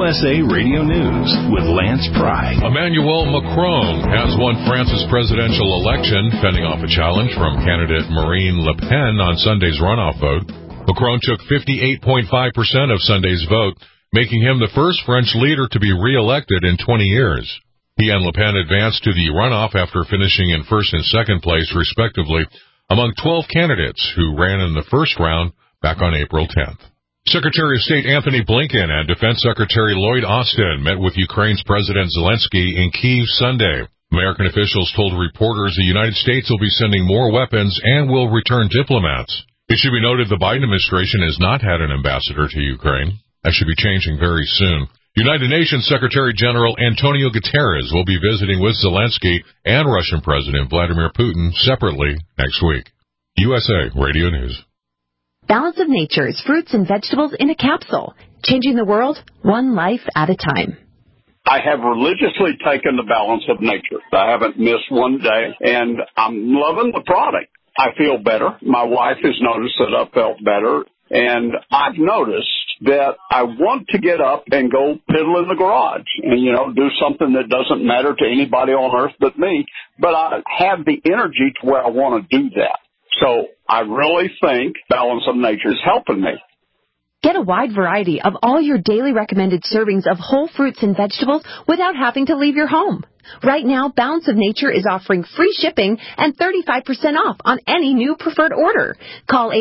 USA Radio News with Lance Pry. Emmanuel Macron has won France's presidential election, fending off a challenge from candidate Marine Le Pen on Sunday's runoff vote. Macron took 58.5% of Sunday's vote, making him the first French leader to be re-elected in 20 years. He and Le Pen advanced to the runoff after finishing in first and second place, respectively, among 12 candidates who ran in the first round back on April 10th. Secretary of State Anthony Blinken and Defense Secretary Lloyd Austin met with Ukraine's President Zelensky in Kyiv Sunday. American officials told reporters the United States will be sending more weapons and will return diplomats. It should be noted the Biden administration has not had an ambassador to Ukraine. That should be changing very soon. United Nations Secretary General Antonio Guterres will be visiting with Zelensky and Russian President Vladimir Putin separately next week. USA Radio News. Balance of Nature's fruits and vegetables in a capsule, changing the world one life at a time. I have religiously taken the Balance of Nature. I haven't missed one day, and I'm loving the product. I feel better. My wife has noticed that I felt better, and I've noticed that I want to get up and go piddle in the garage and, do something that doesn't matter to anybody on earth but me, but I have the energy to where I want to do that. So I really think Balance of Nature is helping me. Get a wide variety of all your daily recommended servings of whole fruits and vegetables without having to leave your home. Right now, Balance of Nature is offering free shipping and 35% off on any new preferred order. Call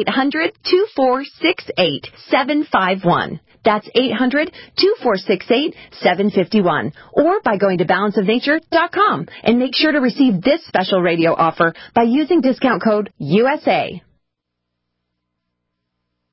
800-2468-751. That's 800-2468-751. Or by going to balanceofnature.com and make sure to receive this special radio offer by using discount code USA.